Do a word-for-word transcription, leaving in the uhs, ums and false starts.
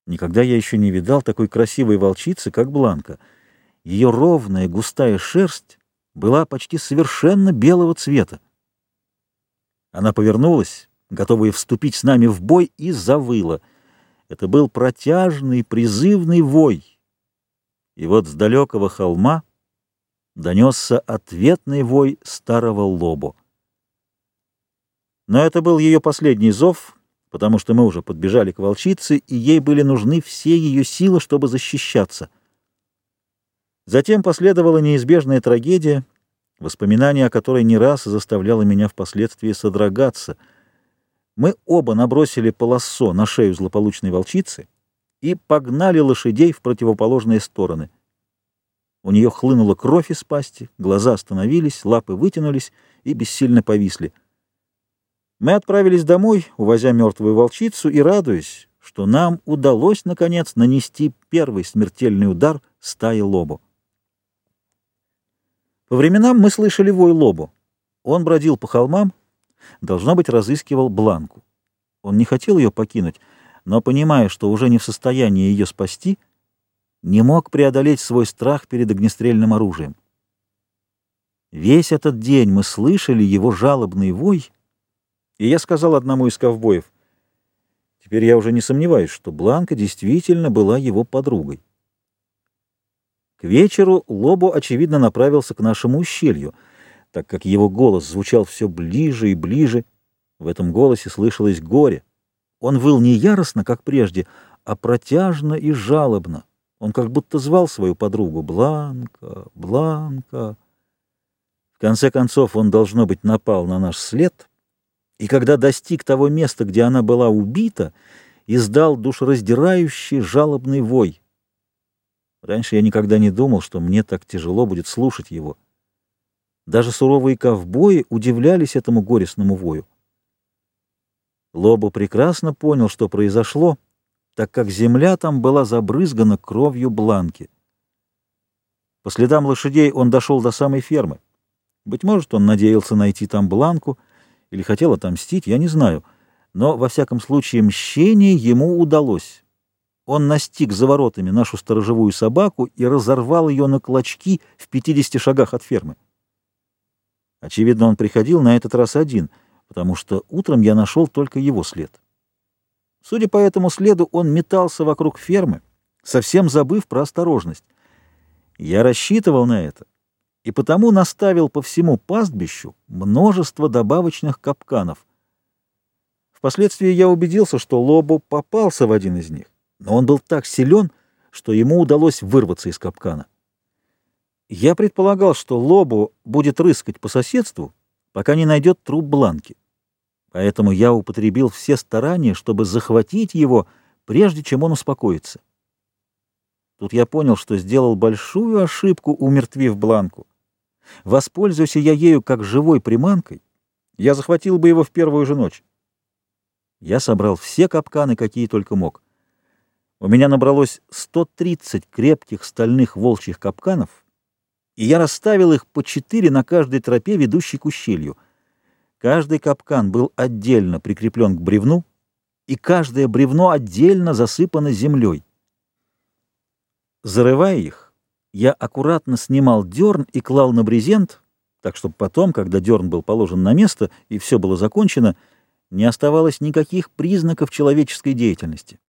Никогда я еще не видал такой красивой волчицы, как Бланка. Ее ровная густая шерсть была почти совершенно белого цвета. Она повернулась, готовая вступить с нами в бой, и завыла. Это был протяжный, призывный вой. И вот с далекого холма донесся ответный вой старого Лобо. Но это был ее последний зов, потому что мы уже подбежали к волчице, и ей были нужны все ее силы, чтобы защищаться. Затем последовала неизбежная трагедия, воспоминание о которой не раз заставляло меня впоследствии содрогаться. Мы оба набросили полосо на шею злополучной волчицы и погнали лошадей в противоположные стороны. У нее хлынула кровь из пасти, глаза остановились, лапы вытянулись и бессильно повисли. Мы отправились домой, увозя мертвую волчицу и радуясь, что нам удалось, наконец, нанести первый смертельный удар стаи Лобо. По временам мы слышали вой Лобо. Он бродил по холмам, должно быть, разыскивал Бланку. Он не хотел ее покинуть, но, понимая, что уже не в состоянии ее спасти, не мог преодолеть свой страх перед огнестрельным оружием. Весь этот день мы слышали его жалобный вой, и я сказал одному из ковбоев: «Теперь я уже не сомневаюсь, что Бланка действительно была его подругой». К вечеру Лобо, очевидно, направился к нашему ущелью, так как его голос звучал все ближе и ближе. В этом голосе слышалось горе. Он выл не яростно, как прежде, а протяжно и жалобно. Он как будто звал свою подругу: «Бланка, Бланка». В конце концов он, должно быть, напал на наш след, и когда достиг того места, где она была убита, издал душераздирающий жалобный вой. Раньше я никогда не думал, что мне так тяжело будет слушать его. Даже суровые ковбои удивлялись этому горестному вою. Лобо прекрасно понял, что произошло, так как земля там была забрызгана кровью Бланки. По следам лошадей он дошел до самой фермы. Быть может, он надеялся найти там Бланку или хотел отомстить, я не знаю, но, во всяком случае, мщение ему удалось. Он настиг за воротами нашу сторожевую собаку и разорвал ее на клочки в пятидесяти шагах от фермы. Очевидно, он приходил на этот раз один, потому что утром я нашел только его след. Судя по этому следу, он метался вокруг фермы, совсем забыв про осторожность. Я рассчитывал на это, и потому наставил по всему пастбищу множество добавочных капканов. Впоследствии я убедился, что Лобо попался в один из них, но он был так силен, что ему удалось вырваться из капкана. Я предполагал, что Лобо будет рыскать по соседству, пока не найдет труп Бланки. Поэтому я употребил все старания, чтобы захватить его, прежде чем он успокоится. Тут я понял, что сделал большую ошибку, умертвив Бланку. Воспользуйся я ею как живой приманкой, я захватил бы его в первую же ночь. Я собрал все капканы, какие только мог. У меня набралось сто тридцать крепких стальных волчьих капканов, и я расставил их по четыре на каждой тропе, ведущей к ущелью. Каждый капкан был отдельно прикреплен к бревну, и каждое бревно отдельно засыпано землей. Зарывая их, я аккуратно снимал дерн и клал на брезент, так чтобы потом, когда дерн был положен на место и все было закончено, не оставалось никаких признаков человеческой деятельности.